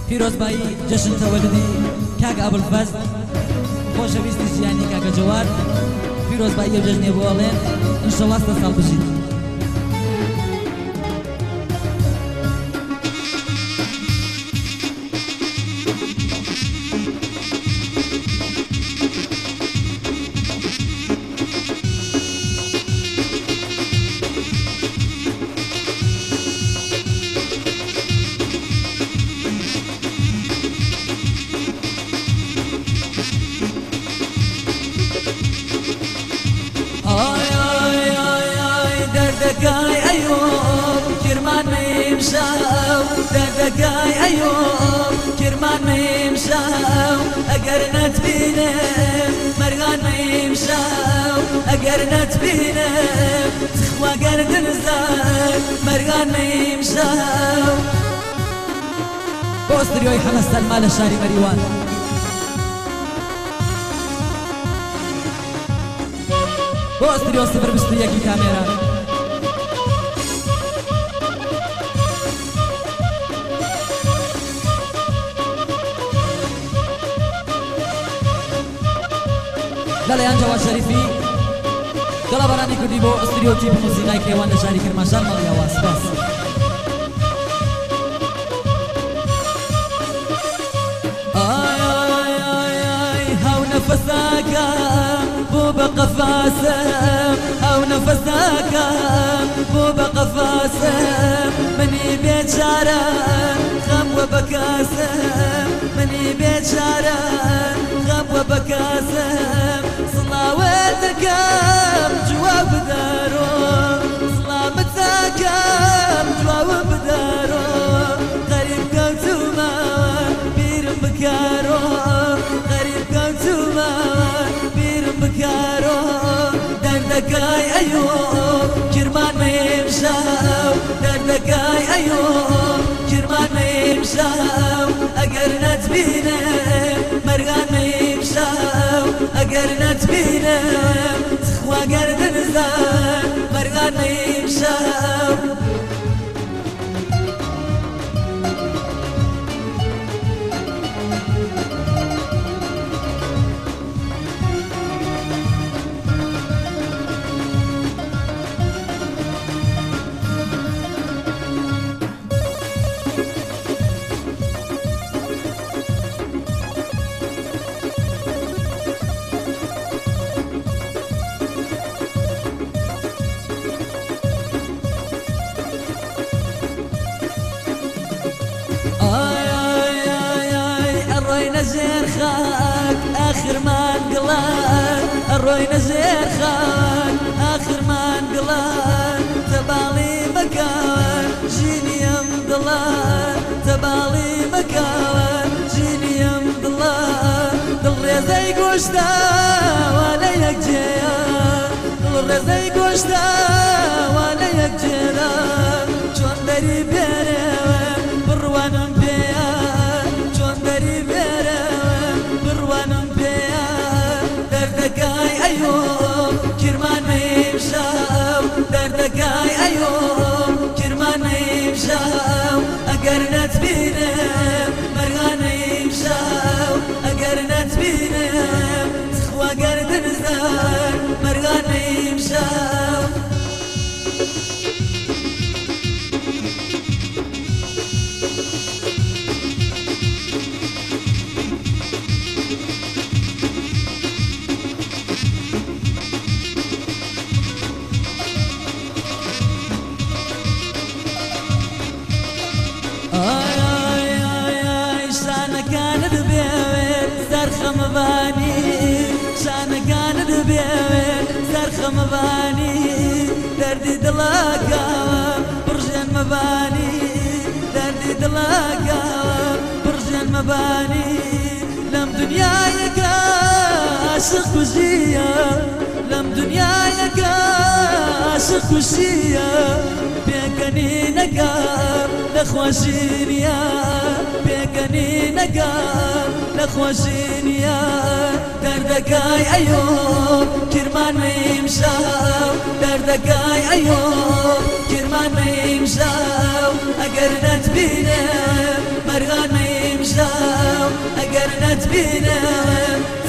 پیرۆزبایی جشن تەوەلودی کاک ئابوالفەزل خۆشەویستی ژیانی کاکە جەواد پیرۆزبایی ئەو جەژنێ بۆ ئەڵێن ئینشەڵڵا سە ساڵ بژیت. دردكاي أيوب كرمان ميمشاو دردكاي أيوب كرمان ميمشاو أقرنت بينا مرغان ميمشاو أقرنت بينا تخوى قرد نزال مرغان ميمشاو بۆستریۆی حەمە سەلما لە شاری مەریوان بۆستریۆ 021 کامێرا لەلایەن جەواد شەریفی دڵەبەرانی کوردی بۆ ئەستریۆتیپ موسیقای کێوان لە شاری کرماشان مەڵیاوە سپاس. نفسك بو بقفاسم او نفسك بو بقفاسم مني بيتشارة خم وبكاسم مني بيتشارة خم وبكاسم صلاواتك جواب دارو صلامتك جواب دارو قريب كوتوما بير بكارو دردكاي أيوب كرمان ما يمشاو دردكاي أيوب كرمان ما يمشاو أقرنت بينا مرغان ما يمشاو أقرنت بينا تخوى قرد نزال مرغان ما يمشاو الروينا زير خاك آخر ما انقلان الروينا زير خاك آخر ما انقلان تبالي مكان جيني يمضلان تبالي مكان جيني يمضلان دل رزي قوشتا ولا يكجيا دل رزي قوشتا ولا يكجيا جون دري بيري بروان بيا دردكاي أيوب كرمان ما يمشاو دردكاي أيوب كرمان ما يمشاو أقرنت بينا مرغان ما يمشاو أقرنت بينا تخوى قرد نزال مرغان ما يمشاو مباني شان كان دبيوين سرخ مباني دردي دلاكا برجان مباني دردي دلاكا برجان مباني لم دنياك عاشق وجيا لم دنياك عاشق وجيا بيكني نقار لخواشينيا بيكني نقار لخواشينيا دردكاي أيوب كرمان ما يمشاو دردكاي أيوب كرمان ما يمشاو أقرنت بينا مرغان ما يمشاو ئەگەر نەتبینێڵێم